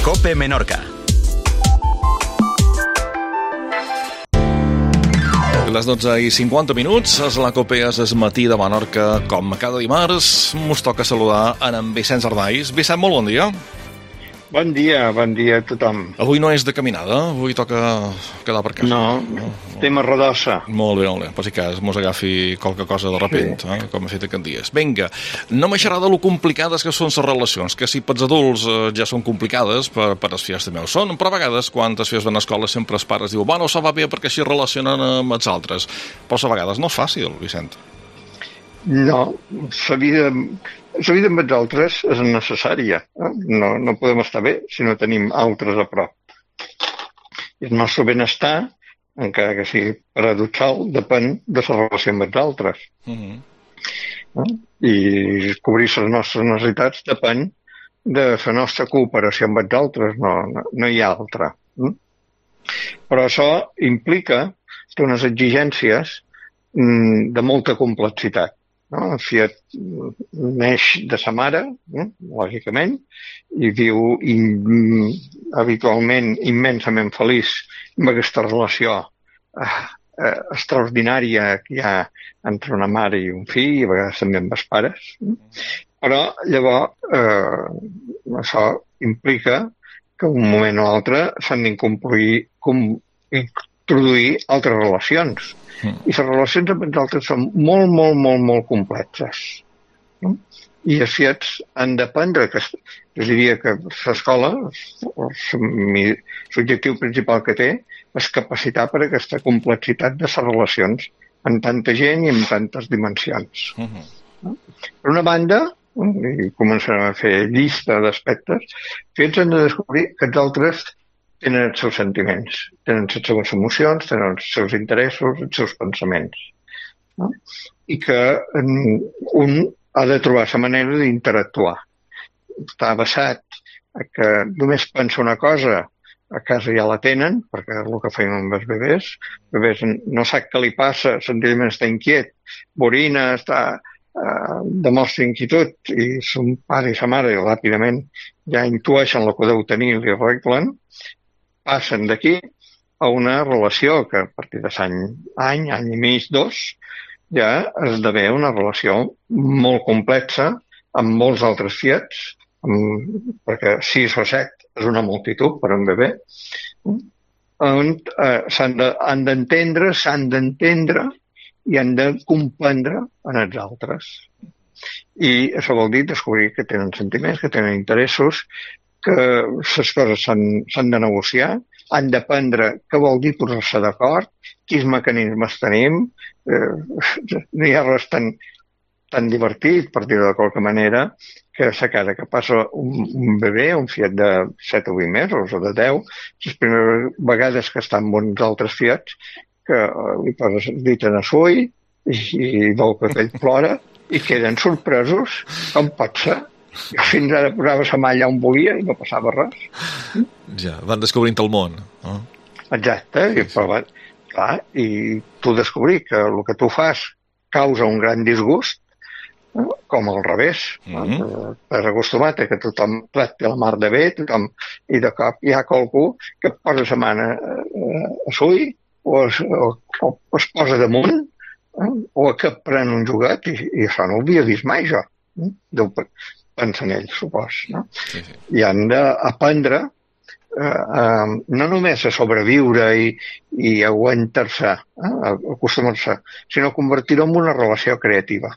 COPE Menorca. Les 12:50 és la COPE, és matí de Menorca. Com cada dimarts, mos toca saludar en Vicenç Ardais. Vicent, molt bon dia. Bon dia a tothom. Avui no és de caminada, avui toca quedar per casa. No, tema rodossa. Molt bé, per si cas mos agafi qualque cosa de repent, com ha fet aquests dies. Vinga, no m'aixerà de lo complicades que són les relacions, que si pels adults ja són complicades, per els fills també ho són, però a vegades, quan els fills van a escola, sempre els pares diuen, bueno, això va bé perquè així relacionen amb els altres. Però a vegades no és fàcil, Vicent. No, la vida amb els altres és necessària. No podem estar bé si no tenim altres a prop. I el nostre benestar, encara que sigui paradoxal, depèn de la relació amb els altres. I cobrir les nostres necessitats depèn de la nostra cooperació amb els altres, no hi ha altra. Però això implica unes exigències de molta complexitat. El Fiat neix de sa mare, lògicament, i viu habitualment immensament feliç amb aquesta relació extraordinària que hi ha entre una mare i un fill, i a vegades també amb els pares. Però llavors això implica que un moment o altre s'han d'introduir altres relacions. I les relacions amb els altres són molt complexes. I els fiats han d'aprendre, jo diria que l'escola, l'objectiu principal que té, és capacitar per aquesta complexitat de les relacions amb tanta gent i amb tantes dimensions. Per una banda, i començarem a fer llista d'aspectes, fiats han de descobrir que els altres tenen els seus sentiments, tenen les seves emocions, tenen els seus interessos, els seus pensaments. I que un ha de trobar la manera d'interactuar. Està basat que només pensa una cosa, a casa ja la tenen, perquè és el que feien amb els bebès. El bebè no sap què li passa, senzillament està inquiet, borina, demostra inquietud, i son pare i sa mare ràpidament ja intueixen el que deu tenir i li arreglen. Passen d'aquí a una relació que a partir de any i mig, 2, ja esdevé una relació molt complexa amb molts altres fiats, perquè 6 o 7 és una multitud per un bebè, on han d'entendre i han de comprendre en els altres. I això vol dir descobrir que tenen sentiments, que tenen interessos, que les coses s'han de negociar, han d'aprendre què vol dir posar-se d'acord, quins mecanismes tenim, no hi ha res tan divertit, per dir-ho de qualque manera, que a casa que passa un bebè, un fiat de 7 o 8 mesos o de 10, les primeres vegades que està amb uns altres fiats, que li poses el dit en el ull i veu que aquell plora i queden sorpresos, com pot ser. Jo fins ara posava la malla on volia i no passava res. Ja, van descobrint el món. Exacte, i tu descobrir que el que tu fas causa un gran disgust, com al revés. T'has acostumat a que tothom tracti la mar de bé, i de cop hi ha qualcú que et posa la mà a l'ull o es posa damunt o que pren un joguet, i això no ho havia vist mai jo. Pensen ells, supos. I han d'aprendre no només a sobreviure i aguantar-se, acostumar-se, sinó a convertir-ho en una relació creativa.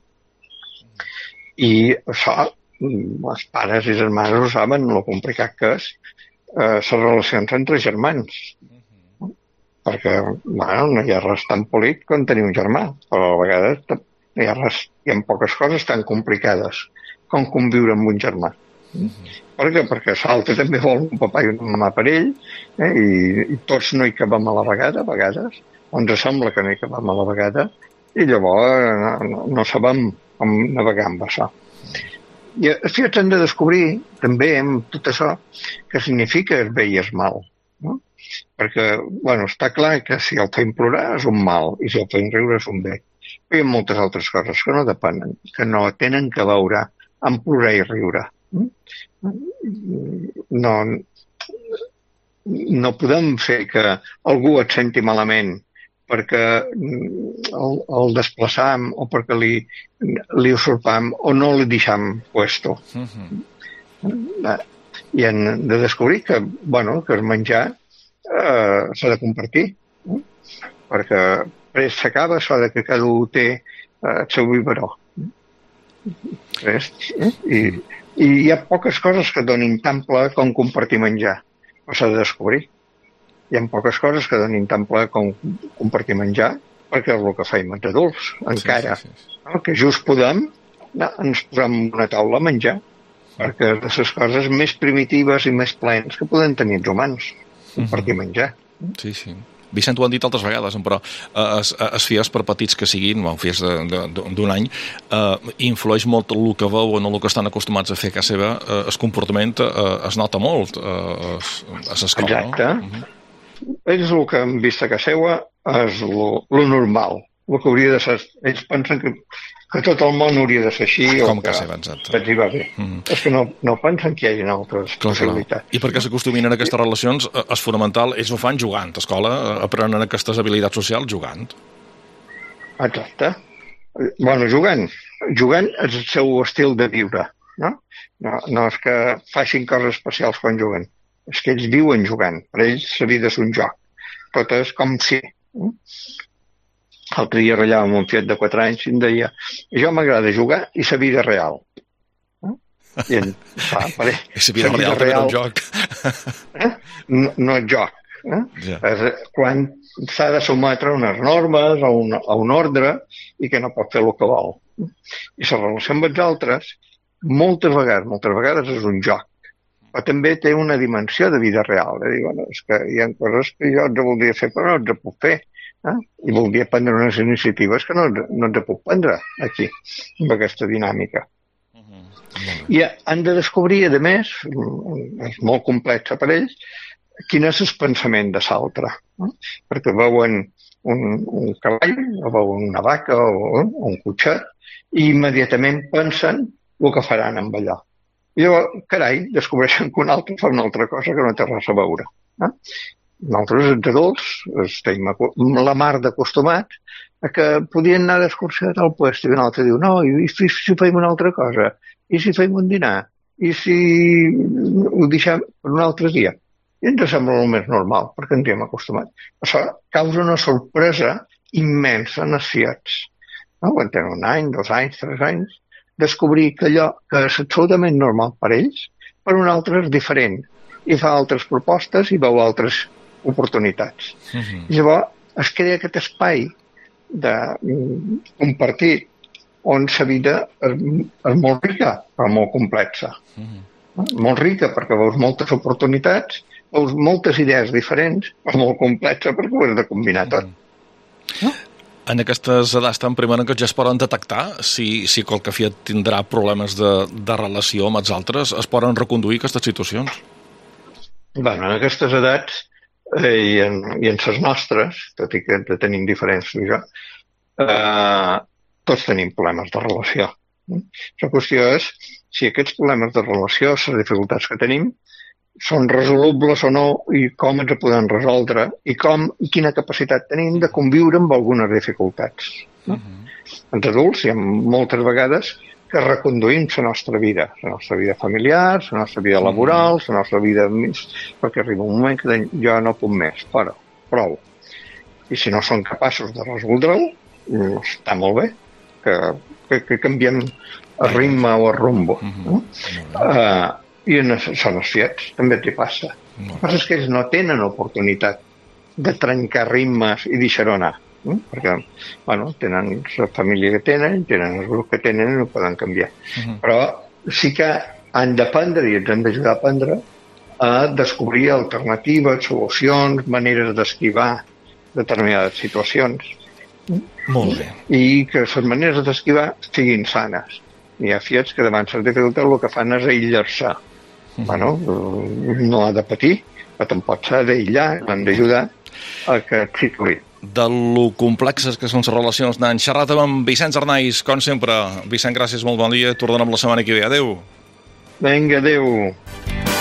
I això, els pares i les mares ho saben, el complicat que és les relacions entre germans. Perquè, no hi ha res tan polit com tenir un germà, però a vegades hi ha poques coses tan complicades com conviure amb un germà. Per què? Perquè l'altre també vol un papà i una mamà per ell, i tots no hi cabem a la vegada, a vegades, o ens sembla que no hi cabem a la vegada, i llavors no sabem com navegar amb això. I els fiats han de descobrir, també, amb tot això, què significa el bé i el mal. Perquè, està clar que si el fem plorar és un mal, i si el fem riure és un bé. Però hi ha moltes altres coses que no depenen, que no tenen que veure amb plorar i riure. No podem fer que algú et senti malament perquè el desplaçam o perquè li usurpam o no li deixam puesto. I hem de descobrir que el menjar s'ha de compartir, perquè després s'acaba això de que cada un té el seu biberó. I hi ha poques coses que donin tant plaer com compartir menjar, però s'ha de descobrir. Hi ha poques coses que donin tant plaer com compartir menjar, perquè és el que feim els adults, encara. Que just podem, ens posem una taula a menjar, perquè és de les coses més primitives i més plens que podem tenir els humans, compartir menjar. Sí. Vicent, ho han dit altres vegades, però els fies, per petits que siguin, fies d'un any, influeix molt el que veuen o el que estan acostumats a fer a casa seva, el comportament es nota molt a l'escola. Exacte. Ells el que han vist a casa seva és lo normal, el que hauria de ser. Ells pensen que tot el món hauria de ser així com o que els hi va bé. És que no pensen que hi hagi altres possibilitats. I perquè s'acostumin a aquestes relacions, és fonamental, ells ho fan jugant. A escola aprenen aquestes habilitats socials jugant. Exacte. Jugant és el seu estil de viure. No és que facin coses especials quan juguen. És que ells viuen jugant. Per ells la vida és un joc. Tot és com si... L'altre dia ratllava amb un fiet de 4 anys i em deia: jo m'agrada jugar i la vida real. I la vida real també és un joc. No és joc. És quan s'ha de sometre unes normes a un ordre i que no pot fer el que vol. I la relació amb els altres, moltes vegades és un joc. Però també té una dimensió de vida real. És que hi ha coses que jo els voldria fer però no els puc fer. I voldria prendre unes iniciatives que no ens puc prendre aquí, amb aquesta dinàmica. I han de descobrir, a més, és molt complex per ells, quin és el pensament de l'altre. Perquè veuen un cavall, o veuen una vaca, o un cotxet, i immediatament pensen el que faran amb allò. I llavors, carai, descobreixen que un altre fa una altra cosa que no té res a veure. Nosaltres, els adults, estem la mar d'acostumats a que podien anar d'excursió a tal lloc i un altre diu, no, i si fem una altra cosa? I si fem un dinar? I si ho deixem per un altre dia? I ens sembla el més normal, perquè ens hi hem acostumat. Això causa una sorpresa immensa en els fiats. Quan tenen 1 any, 2 anys, 3 anys, descobrir que allò que és absolutament normal per ells, per un altre és diferent. I fa altres propostes i veu altres oportunitats. I llavors es crea aquest espai de compartir on la vida és molt rica, però molt complexa. Molt rica perquè veus moltes oportunitats, veus moltes idees diferents, però molt complexa perquè ho has de combinar tot. En aquestes edats tan primeres que ja es poden detectar si qualque fiat tindrà problemes de relació amb els altres, es poden reconduir aquestes situacions? En aquestes edats i en les nostres, tot i que tenim diferències jo, tots tenim problemes de relació. La qüestió és si aquests problemes de relació, les dificultats que tenim, són resolubles o no i com ens podem resoldre i quina capacitat tenim de conviure amb algunes dificultats. Els adults hi ha moltes vegades que reconduïm la nostra vida familiar, la nostra vida laboral, la nostra vida perquè arriba un moment que jo no puc més, però prou. I si no som capaços de resoldre-ho, està molt bé que canviem el ritme o el rumbo. I són els fiats, també t'hi passa. El que passa és que ells no tenen oportunitat de trencar ritmes i deixar-ho anar. Perquè, tenen la família que tenen el grup que tenen i no poden canviar. Però sí que han d'aprendre i ens han d'ajudar a aprendre a descobrir alternatives, solucions, maneres d'esquivar determinades situacions. Molt bé. I que les maneres d'esquivar siguin sanes. Hi ha fiats que davant les dificultats el que fan és aïllar-se. No ha de patir, però tampoc s'ha d'aïllar, l'han d'ajudar a que et situï. De lo complexes que són les relacions. N'han xerrat amb Vicenç Arnaiz, com sempre. Vicent, gràcies, molt bon dia. Tornem la setmana que ve. Adéu. Vinga, adéu.